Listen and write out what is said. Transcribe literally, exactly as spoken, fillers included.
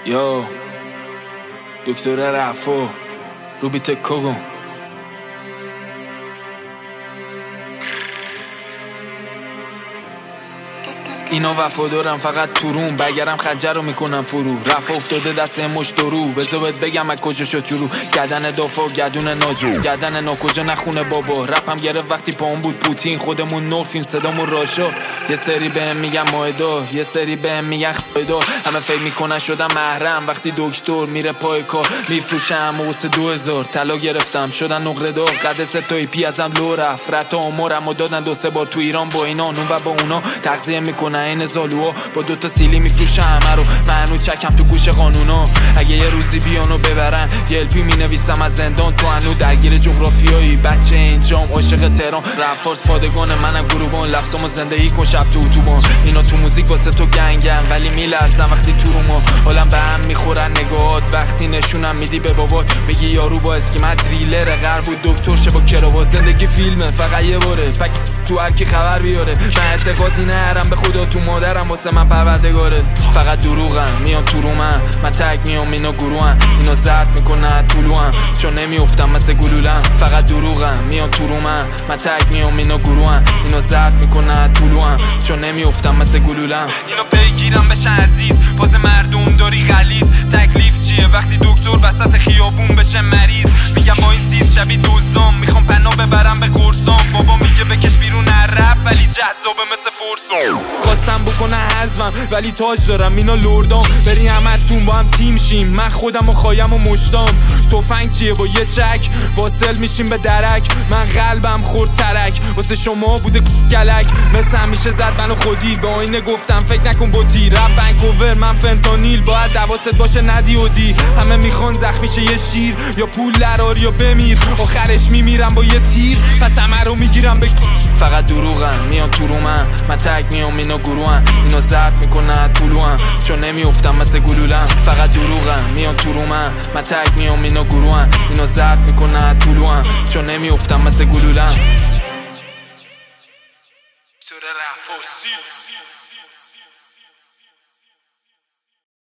یا دکتر رفو روبیت کوگون اینا وفادارم فقط تو روم، بگرم خنجر رو میکنم فرو. رفع افتاده دست مش درو، بذار بهت بگم از کجا شد شروع. گردن دافا و گردون ناجو، گردن ناکجا نخونه بابا. رپم گرفت وقتی پاهم بود پوتین، خودمون نورفیم صدامون راشا. یه سری بهم میگن مایدا، یه سری بهم میگن خایدا. همه فکر میکنن شدم محرم وقتی دکتر میره پای کار. میفروشم واسه دو هزار طلا گرفتم شدن نقره دار. قد سه تا پی ازم لو رفت، رتا عمرمو دادن دو سه بار تو ایران با اینا اون و با اونا تغذیه میکنن این زالوها. با دوتا سیلی میفروشه همه رو، منو چکم تو گوش قانونا. اگه یه روزی بیانو ببرن یه الپی مینویسم از زندان. سوانو درگیر جغرافیایی، بچه اینجام عاشق تهران. رفارس پادگان منم گروبان، لفظامو زندگی کن شب تو اتوبان. اینا تو موزیک واسه تو گنگن ولی میلرزن وقتی تو روما. حالم به هم میخورن نگاهات وقتی نشونم میدی به بابات. میگی یارو با اسکیمت دریلر غر بود دکتر شه با کراوات. زندگی فیلمه فقط یه باره، پک تو هر کی خبر بیاره. من اعتقادی نرم به خدا تو مادرم واسه من پروردگاره. فقط دروغم میان تو رومن، من تگ میام اینا گروهن. اینا زرد میکنن طولوهم چون نمیافتم مثل گلولم. فقط دروغم میان تو رومن، من تگ میام اینا گروهن. اینا زرد میکنن طولوهم چون نمیافتم مثل گلولم. اینا پیگیرم بشن عزیز، پاز مردم داری غلیظ. تکلیف چیه وقتی دکتر وسط خیابون بشه مریض؟ میگم با این سیز شبیه دزدام، میخوام پناه ببرم به قرصام. بابا میگه بکش بیرون رپ ولی جذابه مثل فرسام. خواستم بکنه حزمم ولی تاج دارم اینا لردام. بری همتون با هم تیم شیم، من خودم و خایم و مشتام. تفنگ چیه با یه چک واصل میشیم به درک. من قلبم خورد ترک واسه شما بوده گلک. مثل همیشه زد منو خودی، به آینه گفتم فکر نکن با تی. رپ ونکوور من فنتانیل، باید دواست باشه ندی و دی. همه میخوان زخمی شه یه شیر، یا پول لرار یا بمیر. آخرش میمیرم با یه تیر، پس همه رو میگیرم به فقط دروغم میان تو رومن، من تگ میام اینا گروهن. اینا زرد میکنن طولوهم چون نمیافتم مثل گلولم. فقط دروغم میان تو رومن، من تگ میام اینا گروهن. اینا زرد میکنن طولوهم چون نمیافتم مثل گلولم.